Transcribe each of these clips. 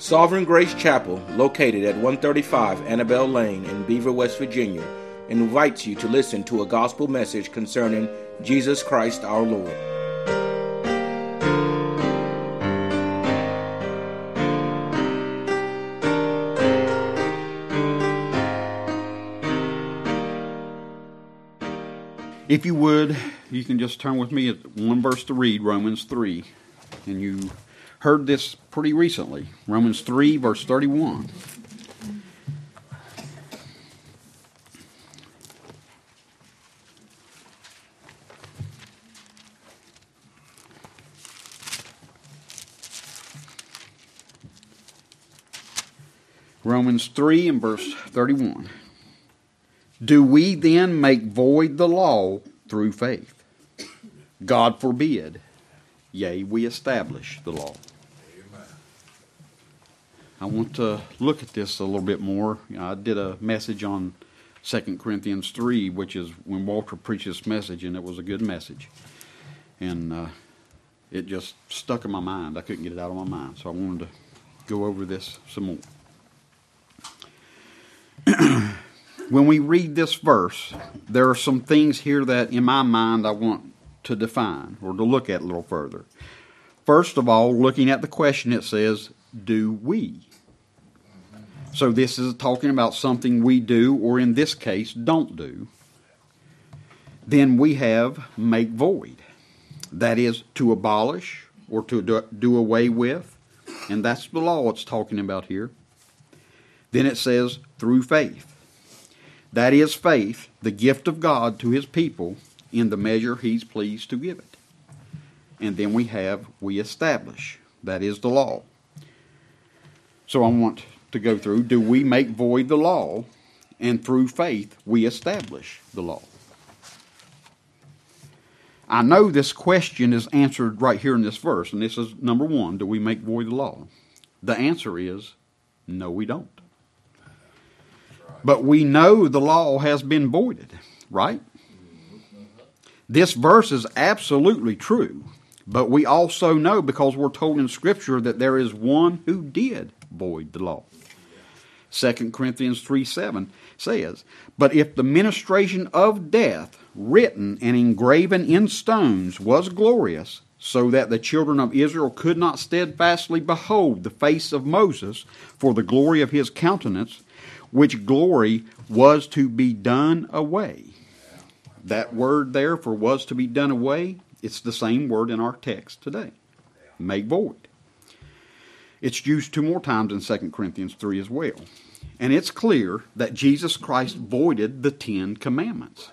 Sovereign Grace Chapel, located at 135 Annabelle Lane in Beaver, West Virginia, invites you to listen to a gospel message concerning Jesus Christ our Lord. If you would, you can just turn with me at one verse to read, Romans 3. And you heard this pretty recently. Romans 3, verse 31. Romans 3 and verse 31. Do we then make void the law through faith? God forbid. Yea, we establish the law. Amen. I want to look at this a little bit more. I did a message on 2 Corinthians 3, which is when Walter preached this message, and it was a good message. And it just stuck in my mind. I couldn't get it out of my mind, so I wanted to go over this some more. When we read this verse, there are some things here that in my mind I want to define or to look at a little further. First of all, looking at the question, it says, do we? So this is talking about something we do, or in this case, don't do. Then we have make void. That is to abolish or to do away with. And that's the law it's talking about here. Then it says through faith. That is faith, the gift of God to His people in the measure He's pleased to give it. And then we establish. That is the law. So I want to go through, do we make void the law? And through faith, we establish the law. I know this question is answered right here in this verse, and this is number one, do we make void the law? The answer is, no we don't. But we know the law has been voided, right? This verse is absolutely true. But we also know, because we're told in Scripture, that there is one who did void the law. 2 Corinthians 3:7 says, but if the ministration of death, written and engraven in stones, was glorious, so that the children of Israel could not steadfastly behold the face of Moses for the glory of his countenance, which glory was to be done away. That word there for was to be done away, it's the same word in our text today. Make void. It's used two more times in 2 Corinthians 3 as well. And it's clear that Jesus Christ voided the 10 commandments.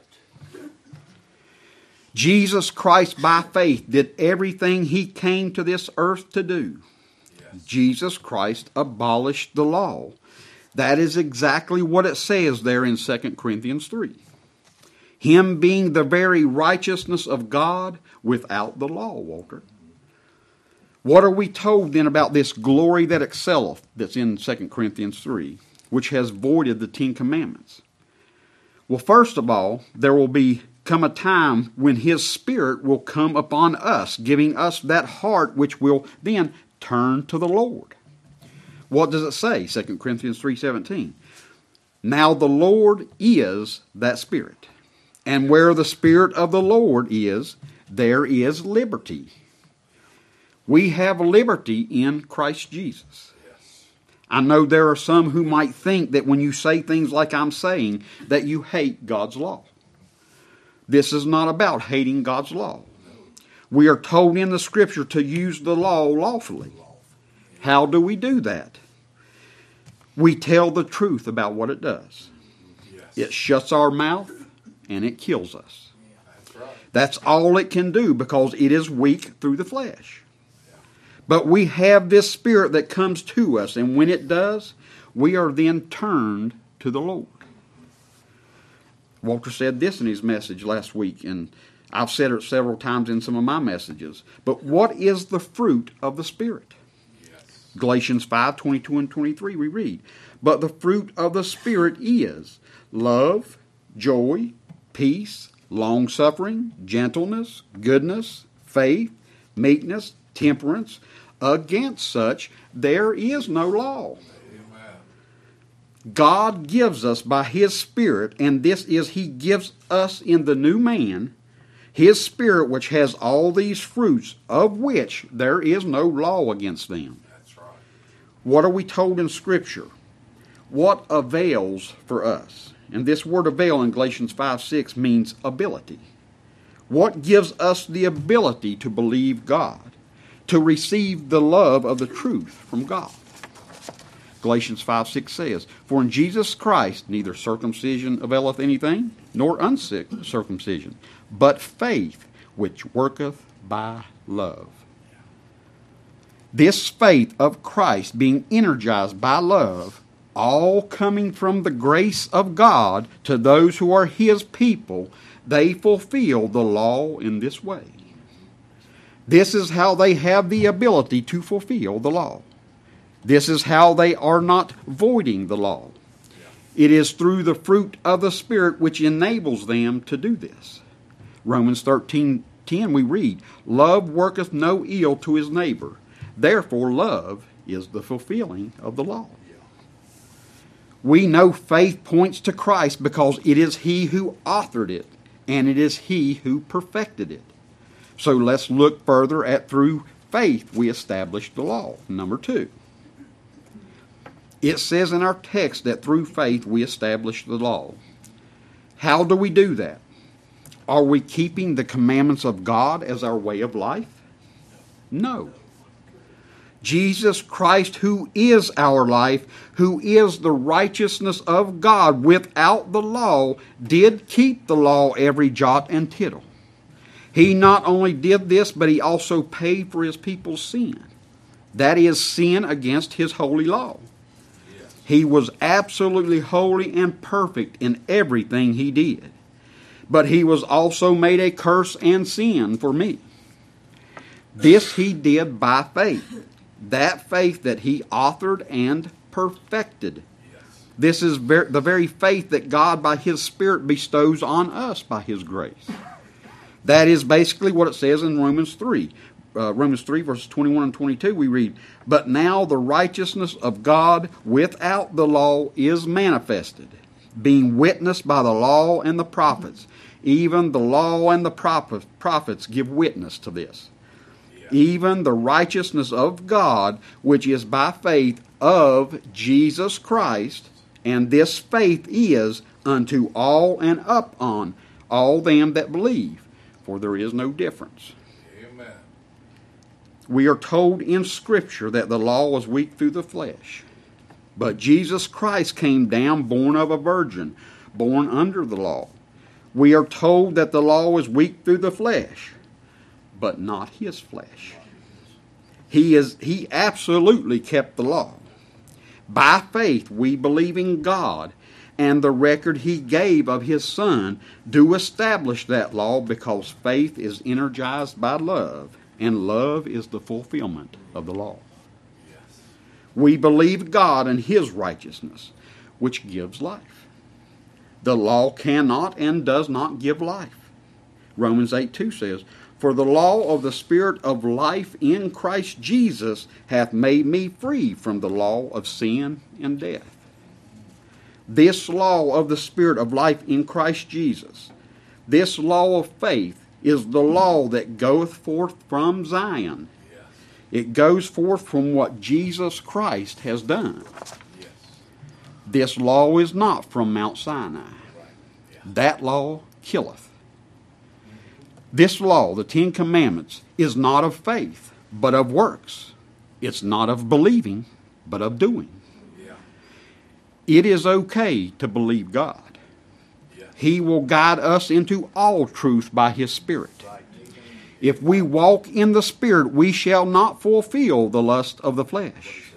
Jesus Christ by faith did everything He came to this earth to do. Yes. Jesus Christ abolished the law. That is exactly what it says there in 2 Corinthians 3. Him being the very righteousness of God without the law, Walter. What are we told then about this glory that excelleth that's in 2 Corinthians 3, which has voided the 10 commandments? Well, first of all, there will come a time when His Spirit will come upon us, giving us that heart which will then turn to the Lord. What does it say? 2 Corinthians 3:17. Now the Lord is that Spirit. And where the Spirit of the Lord is, there is liberty. We have liberty in Christ Jesus. Yes. I know there are some who might think that when you say things like I'm saying, that you hate God's law. This is not about hating God's law. We are told in the Scripture to use the law lawfully. How do we do that? We tell the truth about what it does. Yes. It shuts our mouth and it kills us. That's right. That's all it can do because it is weak through the flesh. Yeah. But we have this Spirit that comes to us, and when it does, we are then turned to the Lord. Walter said this in his message last week, and I've said it several times in some of my messages. But what is the fruit of the Spirit? Galatians 5:22 and 23 we read, but the fruit of the Spirit is love, joy, peace, long-suffering, gentleness, goodness, faith, meekness, temperance. Against such there is no law. God gives us by His Spirit, and this is He gives us in the new man, His Spirit which has all these fruits, of which there is no law against them. That's right. What are we told in Scripture? What avails for us? And this word avail in Galatians 5:6 means ability. What gives us the ability to believe God, to receive the love of the truth from God? Galatians 5:6 says, For in Jesus Christ neither circumcision availeth anything, nor uncircumcision, but faith which worketh by love. This faith of Christ being energized by love, all coming from the grace of God to those who are His people, they fulfill the law in this way. This is how they have the ability to fulfill the law. This is how they are not voiding the law. It is through the fruit of the Spirit which enables them to do this. Romans 13:10 we read, Love worketh no ill to his neighbor. Therefore love is the fulfilling of the law. We know faith points to Christ because it is He who authored it, and it is He who perfected it. So let's look further at through faith we established the law. Number 2. It says in our text that through faith we establish the law. How do we do that? Are we keeping the commandments of God as our way of life? No. Jesus Christ, who is our life, who is the righteousness of God without the law, did keep the law every jot and tittle. He not only did this, but He also paid for His people's sin. That is, sin against His holy law. He was absolutely holy and perfect in everything He did. But He was also made a curse and sin for me. This He did by faith. That faith that He authored and perfected. This is the very faith that God by His Spirit bestows on us by His grace. That is basically what it says in Romans 3. Romans 3 verses 21 and 22 we read, But now the righteousness of God without the law is manifested, being witnessed by the law and the prophets. Even the law and the prophets give witness to this. Even the righteousness of God, which is by faith of Jesus Christ, and this faith is unto all and up on all them that believe, for there is no difference. Amen. We are told in Scripture that the law was weak through the flesh, but Jesus Christ came down born of a virgin, born under the law. We are told that the law is weak through the flesh, but not His flesh. He absolutely kept the law. By faith we believe in God, and the record He gave of His Son do establish that law, because faith is energized by love, and love is the fulfillment of the law. Yes. We believe God and His righteousness, which gives life. The law cannot and does not give life. Romans 8:2 says, For the law of the Spirit of life in Christ Jesus hath made me free from the law of sin and death. This law of the Spirit of life in Christ Jesus, this law of faith, is the law that goeth forth from Zion. Yes. It goes forth from what Jesus Christ has done. Yes. This law is not from Mount Sinai. Right. Yeah. That law killeth. This law, the 10 Commandments, is not of faith, but of works. It's not of believing, but of doing. Yeah. It is okay to believe God. Yes. He will guide us into all truth by His Spirit. Right. If we walk in the Spirit, we shall not fulfill the lust of the flesh.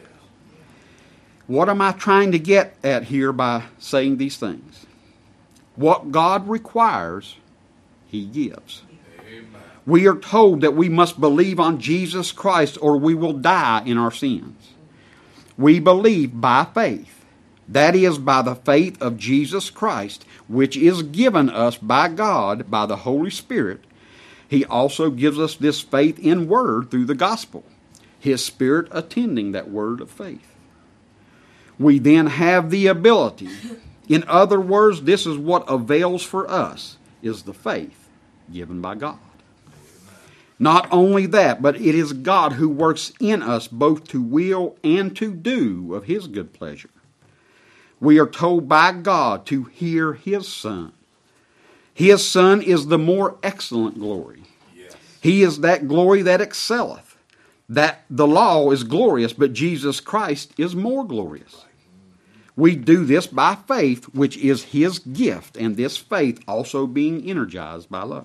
What am I trying to get at here by saying these things? What God requires, He gives. Amen. We are told that we must believe on Jesus Christ or we will die in our sins. We believe by faith. That is, by the faith of Jesus Christ, which is given us by God, by the Holy Spirit. He also gives us this faith in word through the gospel. His Spirit attending that word of faith. We then have the ability. In other words, this is what avails for us, is the faith given by God. Not only that, but it is God who works in us both to will and to do of His good pleasure. We are told by God to hear His Son. His Son is the more excellent glory. Yes. He is that glory that excelleth. That the law is glorious, but Jesus Christ is more glorious. We do this by faith, which is His gift, and this faith also being energized by love.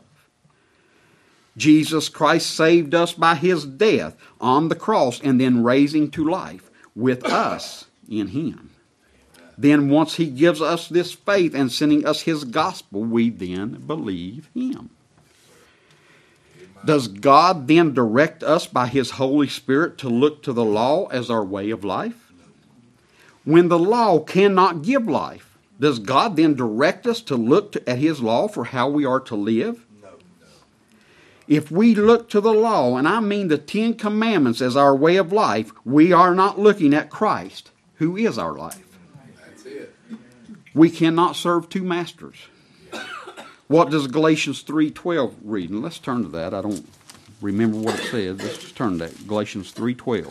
Jesus Christ saved us by His death on the cross and then raising to life with us in Him. Then once He gives us this faith and sending us His gospel, we then believe Him. Does God then direct us by His Holy Spirit to look to the law as our way of life? When the law cannot give life, does God then direct us to look at His law for how we are to live? If we look to the law, and I mean the 10 Commandments as our way of life, we are not looking at Christ, who is our life. That's it. We cannot serve two masters. What does Galatians 3:12 read? And let's turn to that. I don't remember what it says. Let's just turn to that. Galatians 3:12.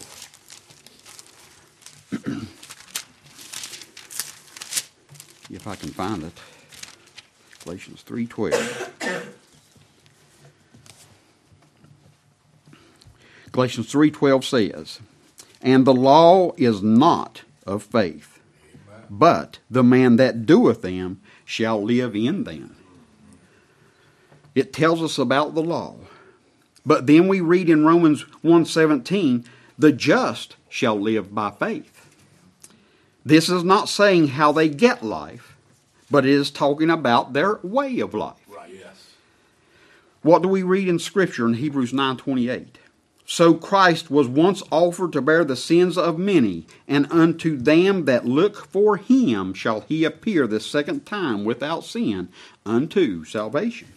If I can find it. Galatians 3:12. Galatians 3:12 says, "And the law is not of faith, but the man that doeth them shall live in them." It tells us about the law. But then we read in Romans 1:17, "The just shall live by faith." This is not saying how they get life, but it is talking about their way of life. Right. Yes. What do we read in Scripture in Hebrews 9:28? "So Christ was once offered to bear the sins of many, and unto them that look for Him shall He appear the second time without sin unto salvation."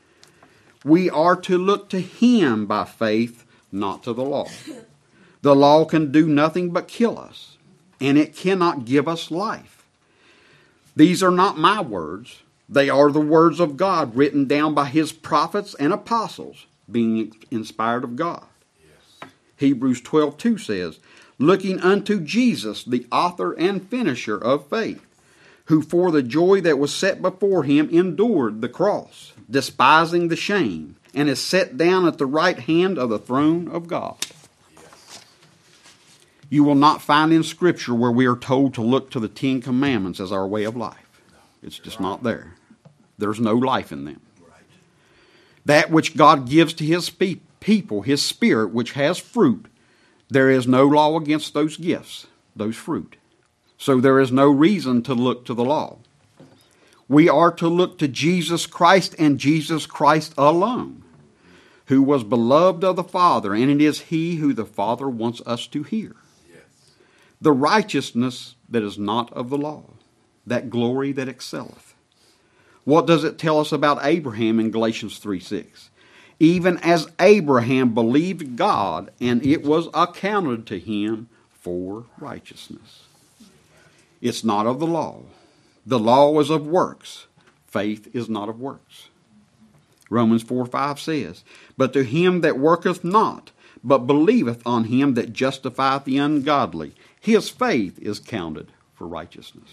We are to look to Him by faith, not to the law. The law can do nothing but kill us, and it cannot give us life. These are not my words. They are the words of God written down by His prophets and apostles, being inspired of God. Hebrews 12:2 says, "Looking unto Jesus, the author and finisher of faith, who for the joy that was set before Him endured the cross, despising the shame, and is set down at the right hand of the throne of God." Yes. You will not find in Scripture where we are told to look to the 10 Commandments as our way of life. It's just not there. There's no life in them. Right. That which God gives to His people, His Spirit, which has fruit, there is no law against those gifts, those fruit. So there is no reason to look to the law. We are to look to Jesus Christ and Jesus Christ alone, who was beloved of the Father, and it is He who the Father wants us to hear. Yes. The righteousness that is not of the law, that glory that excelleth. What does it tell us about Abraham in Galatians 3:6? "Even as Abraham believed God, and it was accounted to him for righteousness." It's not of the law. The law is of works. Faith is not of works. Romans 4:5 says, "But to him that worketh not, but believeth on Him that justifieth the ungodly, his faith is counted for righteousness."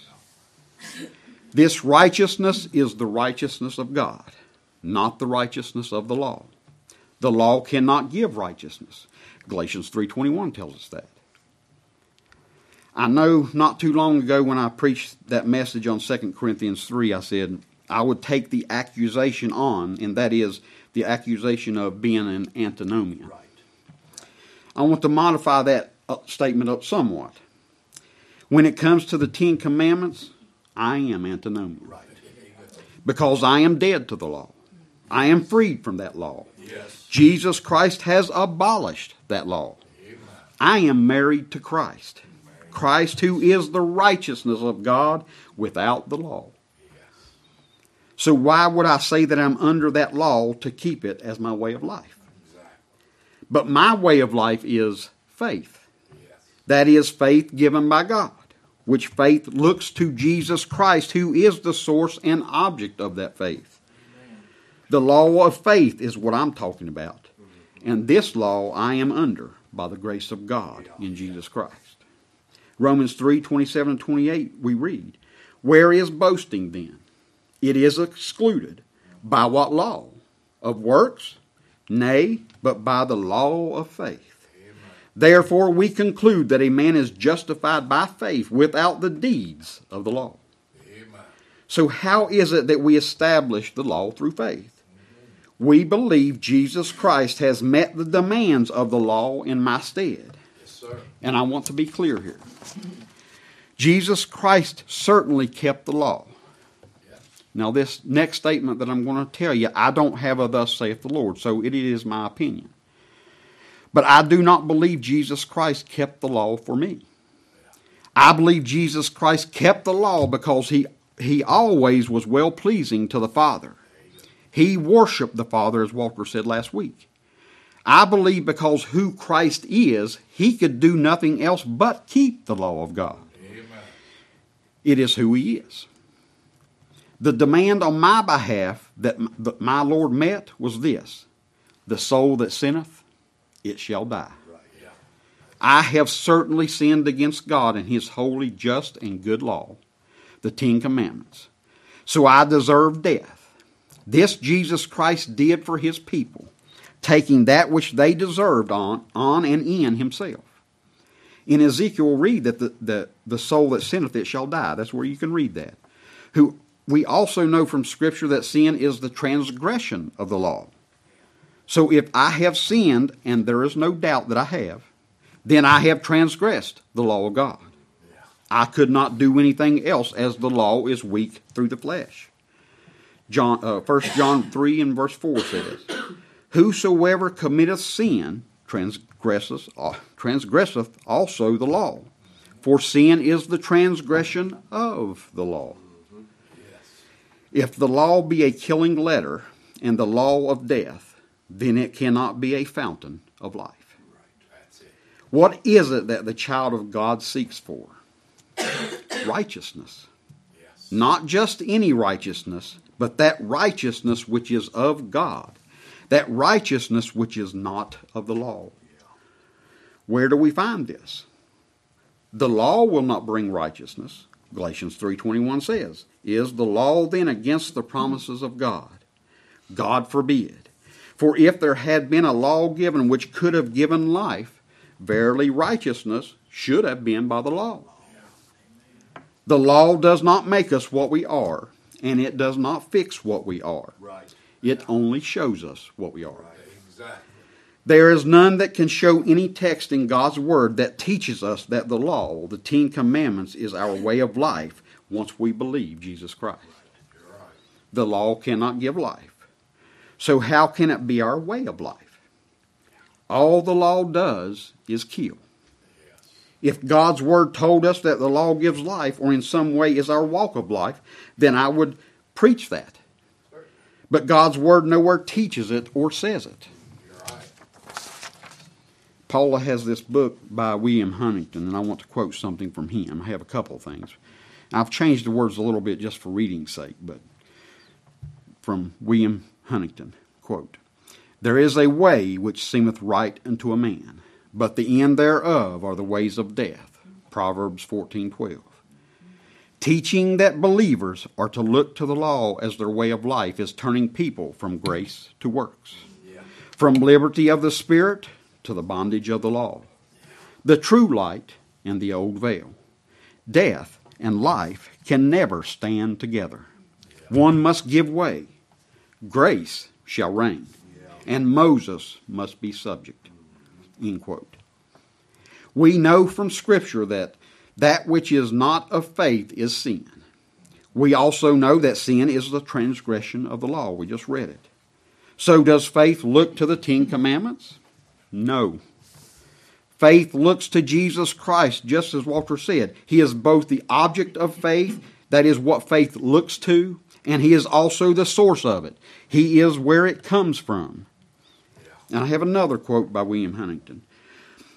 This righteousness is the righteousness of God, not the righteousness of the law. The law cannot give righteousness. Galatians 3:21 tells us that. I know not too long ago when I preached that message on 2 Corinthians 3, I said I would take the accusation on, and that is the accusation of being an antinomian. Right. I want to modify that statement up somewhat. When it comes to the 10 Commandments, I am antinomian. Right. Because I am dead to the law. I am freed from that law. Yes. Jesus Christ has abolished that law. Amen. I am married to Christ. Christ who is the righteousness of God without the law. So why would I say that I'm under that law to keep it as my way of life? Exactly. But my way of life is faith. Yes. That is faith given by God, which faith looks to Jesus Christ, who is the source and object of that faith. The law of faith is what I'm talking about. And this law I am under by the grace of God in Jesus Christ. Romans 3:27 and 28 we read, "Where is boasting then? It is excluded. By what law? Of works? Nay, but by the law of faith. Therefore we conclude that a man is justified by faith without the deeds of the law." Amen. So how is it that we establish the law through faith? We believe Jesus Christ has met the demands of the law in my stead. Yes, sir. And I want to be clear here. Jesus Christ certainly kept the law. Yes. Now this next statement that I'm going to tell you, I don't have a thus saith the Lord, so it is my opinion. But I do not believe Jesus Christ kept the law for me. I believe Jesus Christ kept the law because he always was well-pleasing to the Father. He worshiped the Father, as Walter said last week. I believe because who Christ is, he could do nothing else but keep the law of God. Amen. It is who he is. The demand on my behalf that my Lord met was this: the soul that sinneth, it shall die. Right. Yeah. I have certainly sinned against God and his holy, just, and good law, the 10 Commandments. So I deserve death. This Jesus Christ did for his people, taking that which they deserved on and in himself. In Ezekiel, read that the soul that sinneth, it shall die. That's where you can read that. We also know from Scripture that sin is the transgression of the law. So if I have sinned, and there is no doubt that I have, then I have transgressed the law of God. I could not do anything else, as the law is weak through the flesh. 1 John 3 and verse 4 says, "Whosoever committeth sin transgresseth also the law. For sin is the transgression of the law." If the law be a killing letter and the law of death, then it cannot be a fountain of life. That's it. What is it that the child of God seeks for? Righteousness. Yes. Not just any righteousness, but that righteousness which is of God. That righteousness which is not of the law. Where do we find this? The law will not bring righteousness. Galatians 3:21 says, "Is the law then against the promises of God? God forbid. For if there had been a law given which could have given life, verily righteousness should have been by the law." The law does not make us what we are, and it does not fix what we are. Right. It only shows us what we are. Right. Exactly. There is none that can show any text in God's Word that teaches us that the law, the 10 Commandments, is our way of life once we believe Jesus Christ. You're right. The law cannot give life. So how can it be our way of life? All the law does is kill. If God's Word told us that the law gives life, or in some way is our walk of life, then I would preach that. But God's Word nowhere teaches it or says it. You're right. Paula has this book by William Huntington, and I want to quote something from him. I have a couple of things. I've changed the words a little bit just for reading's sake, but from William Huntington, quote, "There is a way which seemeth right unto a man, but the end thereof are the ways of death." Proverbs 14:12. Teaching that believers are to look to the law as their way of life is turning people from grace to works. Yeah. From liberty of the Spirit to the bondage of the law. The true light and the old veil. Death and life can never stand together. One must give way. Grace shall reign. And Moses must be subject. End quote. We know from Scripture that that which is not of faith is sin. We also know that sin is the transgression of the law. We just read it. So does faith look to the 10 Commandments? No. Faith looks to Jesus Christ, just as Walter said. He is both the object of faith, that is what faith looks to, and he is also the source of it. He is where it comes from. And I have another quote by William Huntington.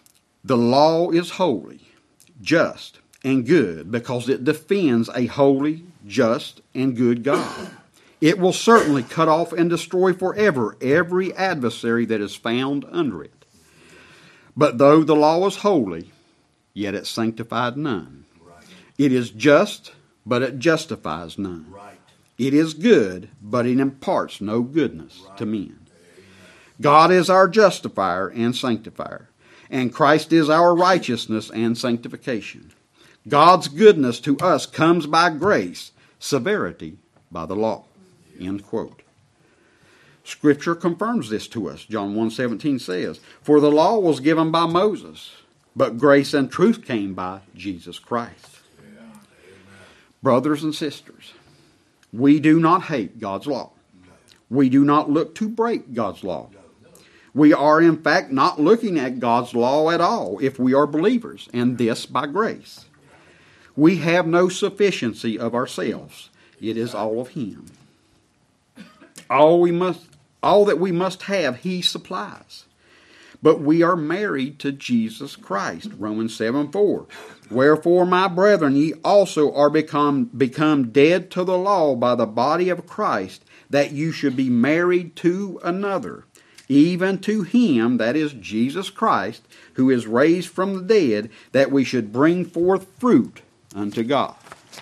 The law is holy, just, and good because it defends a holy, just, and good God. It will certainly cut off and destroy forever every adversary that is found under it. But though the law is holy, yet it sanctified none. Right. It is just, but it justifies none. Right. It is good, but it imparts no goodness Right. to men. God is our justifier and sanctifier, and Christ is our righteousness and sanctification. God's goodness to us comes by grace, severity by the law. End quote. Scripture confirms this to us. John 1:17 says, "For the law was given by Moses, but grace and truth came by Jesus Christ." Yeah. Amen. Brothers and sisters, we do not hate God's law. We do not look to break God's law. We are in fact not looking at God's law at all if we are believers, and this by grace. We have no sufficiency of ourselves. It is all of Him. All that we must have, He supplies. But we are married to Jesus Christ. Romans 7:4. "Wherefore, my brethren, ye also are become dead to the law by the body of Christ, that you should be married to another, even to Him," that is Jesus Christ, "who is raised from the dead, that we should bring forth fruit unto God."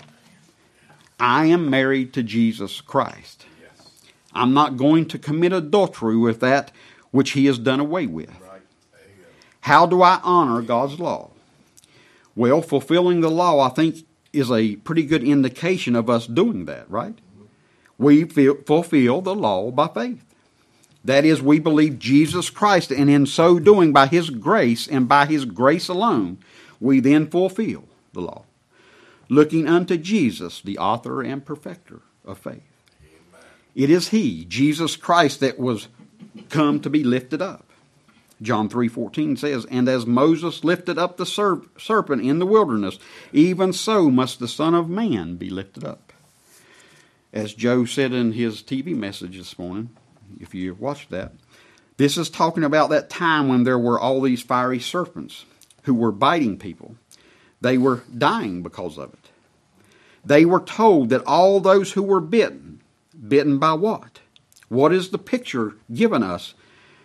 I am married to Jesus Christ. Yes. I'm not going to commit adultery with that which He has done away with. Right. There you go. How do I honor God's law? Well, fulfilling the law, I think, is a pretty good indication of us doing that, right? We fulfill the law by faith. That is, we believe Jesus Christ, and in so doing, by His grace and by His grace alone, we then fulfill the law, looking unto Jesus, the author and perfecter of faith. Amen. It is He, Jesus Christ, that was come to be lifted up. John 3:14 says, "And as Moses lifted up the serpent in the wilderness, even so must the Son of Man be lifted up." As Joe said in his TV message this morning, if you watched that, this is talking about that time when there were all these fiery serpents who were biting people. They were dying because of it. They were told that all those who were bitten by what? What is the picture given us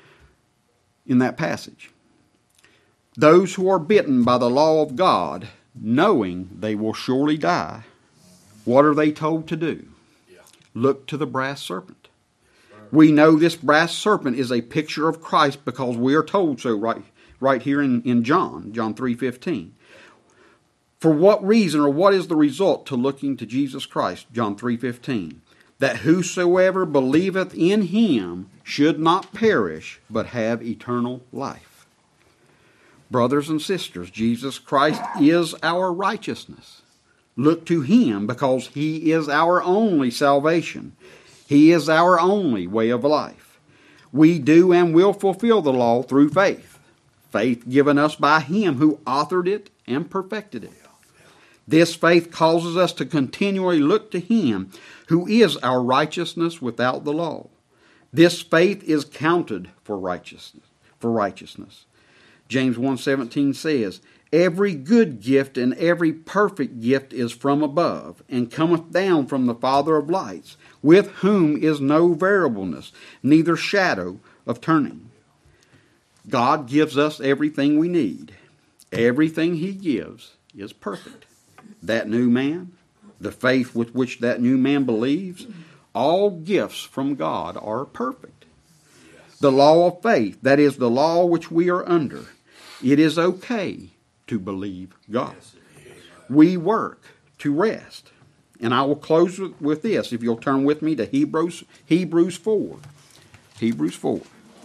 in that passage? Those who are bitten by the law of God, knowing they will surely die, what are they told to do? Yeah. Look to the brass serpent. We know this brass serpent is a picture of Christ because we are told so right here in John 3:15. For what reason, or what is the result to looking to Jesus Christ? John 3:15. "That whosoever believeth in Him should not perish, but have eternal life." Brothers and sisters, Jesus Christ is our righteousness. Look to Him because He is our only salvation. He is our only way of life. We do and will fulfill the law through faith. Faith given us by Him who authored it and perfected it. This faith causes us to continually look to Him who is our righteousness without the law. This faith is counted for righteousness. James 1:17 says, "Every good gift and every perfect gift is from above, and cometh down from the Father of lights, with whom is no variableness, neither shadow of turning." God gives us everything we need. Everything He gives is perfect. That new man, the faith with which that new man believes, all gifts from God are perfect. The law of faith, that is the law which we are under, it is okay to believe God. We work to rest. And I will close with this, if you'll turn with me to Hebrews 4. Hebrews 4.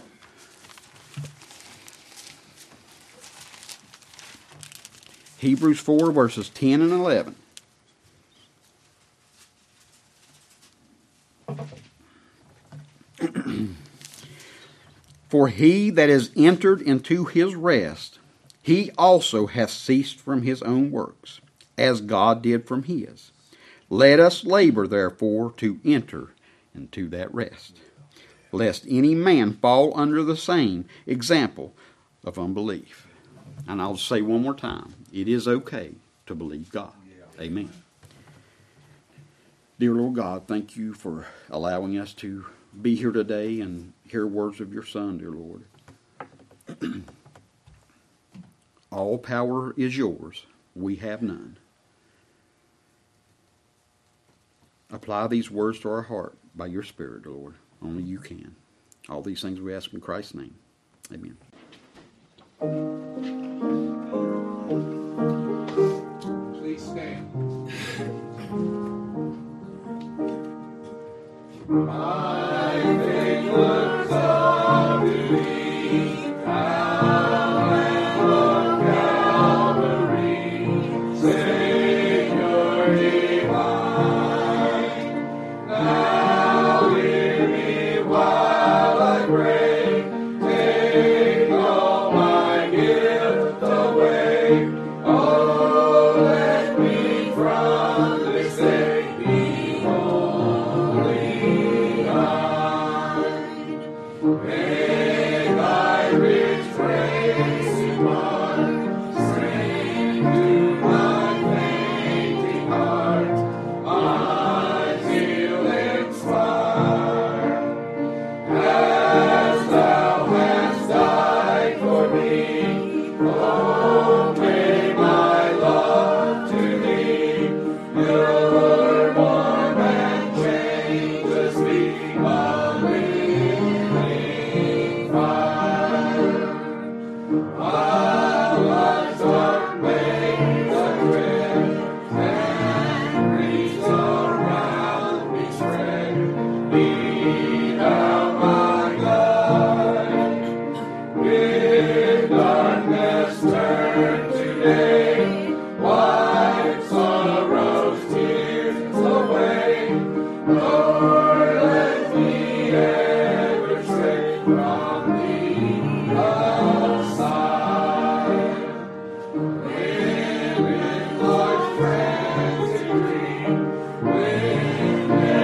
Hebrews 4 verses 10 and 11. "For he that is entered into his rest, he also hath ceased from his own works, as God did from his. Let us labor therefore to enter into that rest, lest any man fall under the same example of unbelief." And I'll say one more time, it is okay to believe God. Amen. Dear Lord God, thank you for allowing us to be here today and hear words of your Son, dear Lord. All power is yours. We have none. Apply these words to our heart by your Spirit, Lord. Only you can. All these things we ask in Christ's name. Amen. Please stand.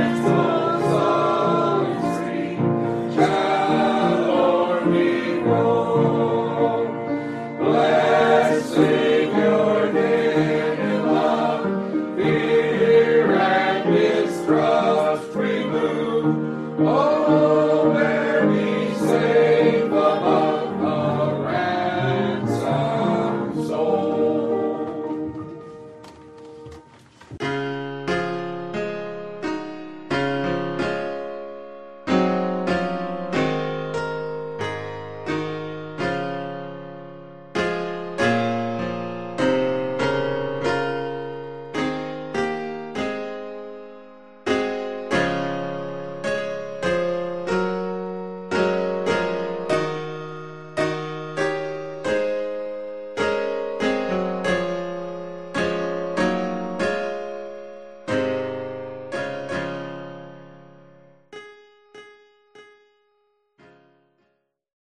Shall Lord be